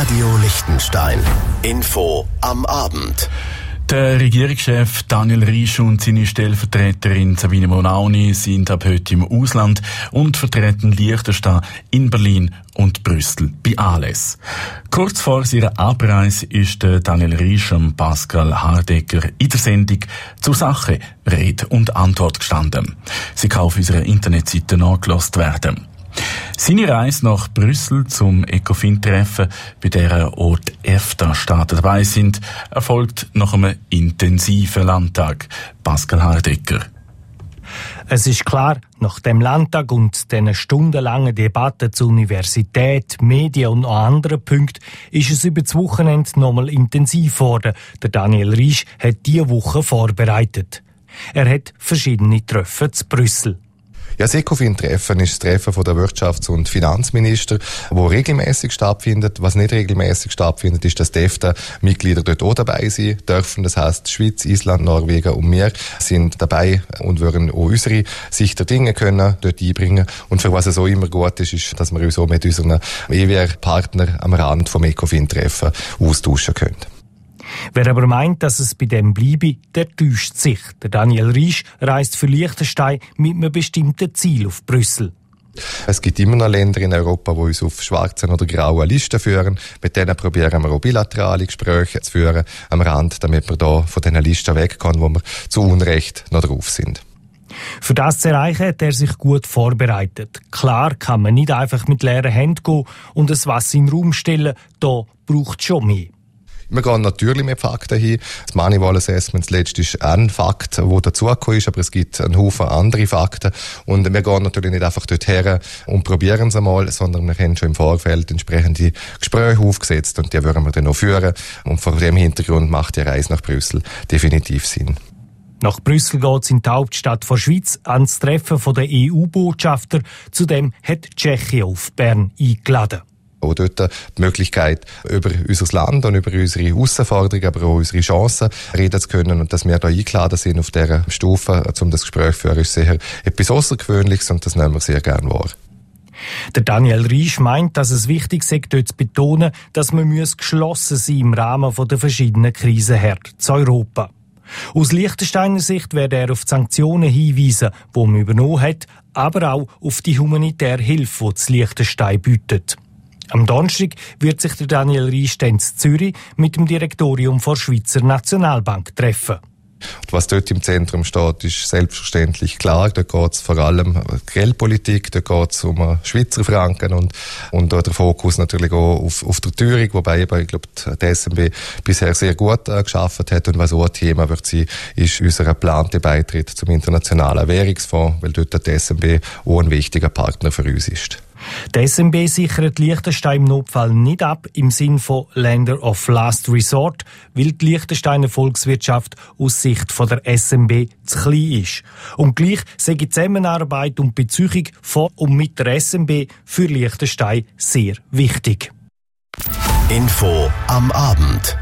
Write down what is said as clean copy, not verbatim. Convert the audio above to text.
Radio Liechtenstein. Info am Abend. Der Regierungschef Daniel Riesch und seine Stellvertreterin Sabine Monauni sind ab heute im Ausland und vertreten Liechtenstein in Berlin und Brüssel bei Anlässen. Kurz vor ihrer Abreise ist Daniel Riesch und Pascal Hardecker in der Sendung zur Sache Rede und Antwort gestanden. Sie kann auf unserer Internetseite nachgelost werden. Seine Reise nach Brüssel zum ECOFIN-Treffen, bei der auch die EFTA-Staaten dabei sind, erfolgt nach einem intensiven Landtag. Pascal Hardecker. Es ist klar, nach dem Landtag und den stundenlangen Debatten zur Universität, Medien und noch anderen Punkten ist es über das Wochenende nochmal intensiv geworden. Der Daniel Riesch hat diese Woche vorbereitet. Er hat verschiedene Treffen zu Brüssel. Ja, das ECOFIN-Treffen ist das Treffen der Wirtschafts- und Finanzminister, wo regelmäßig stattfindet. Was nicht regelmäßig stattfindet, ist, dass die EFTA-Mitglieder dort auch dabei sein dürfen. Das heisst, Schweiz, Island, Norwegen und wir sind dabei und würden auch unsere Sicht der Dinge können dort einbringen. Und für was es auch immer gut ist, ist, dass wir uns auch mit unseren EWR-Partnern am Rand vom ECOFIN-Treffen austauschen können. Wer aber meint, dass es bei dem bleibe, der täuscht sich. Der Daniel Riesch reist für Liechtenstein mit einem bestimmten Ziel auf Brüssel. Es gibt immer noch Länder in Europa, die uns auf schwarzen oder grauen Listen führen. Mit denen probieren wir auch bilaterale Gespräche zu führen am Rand, damit wir da von diesen Listen wegkommen, wo wir zu Unrecht noch drauf sind. Für das zu erreichen hat er sich gut vorbereitet. Klar kann man nicht einfach mit leeren Händen gehen und das Wasser in den Raum stellen, da braucht es schon mehr. Wir gehen natürlich mit Fakten hin. Das Moneyval Assessment zuletzt ist ein Fakt, der dazugekommen ist, aber es gibt einen Haufen andere Fakten. Und wir gehen natürlich nicht einfach dorthin und probieren es einmal, sondern wir haben schon im Vorfeld entsprechende Gespräche aufgesetzt und die würden wir dann noch führen. Und vor dem Hintergrund macht die Reise nach Brüssel definitiv Sinn. Nach Brüssel geht es in die Hauptstadt der Schweiz ans Treffen der EU-Botschafter. Zudem hat Tschechien auf Bern eingeladen. Auch dort die Möglichkeit, über unser Land und über unsere Herausforderungen, aber auch unsere Chancen reden zu können. Und dass wir da eingeladen sind auf dieser Stufe, um das Gespräch zu führen, ist sicher etwas Außergewöhnliches und das nehmen wir sehr gerne wahr. Der Daniel Riesch meint, dass es wichtig sei, dort zu betonen, dass man geschlossen sein im Rahmen der verschiedenen Krisenherde zu Europa. Aus Liechtensteiner Sicht werde er auf die Sanktionen hinweisen, die man übernommen hat, aber auch auf die humanitäre Hilfe, die das Liechtenstein bietet. Am Donnerstag wird sich der Daniel Riesch in Zürich mit dem Direktorium der Schweizer Nationalbank treffen. Was dort im Zentrum steht, ist selbstverständlich klar. Dort geht es vor allem um Geldpolitik, dort geht es um Schweizer Franken und der Fokus natürlich auch auf der Teuerung, wobei ich glaube, die SNB bisher sehr gut geschafft hat. Und was auch ein Thema wird sein, ist unser geplanter Beitritt zum Internationalen Währungsfonds, weil dort die SNB auch ein wichtiger Partner für uns ist. Die SNB sichert Liechtenstein im Notfall nicht ab im Sinn von Länder of Last Resort, weil die Liechtensteiner Volkswirtschaft aus Sicht von der SNB zu klein ist. Und gleich sei die Zusammenarbeit und Beziehung von und mit der SNB für Liechtenstein sehr wichtig. Info am Abend.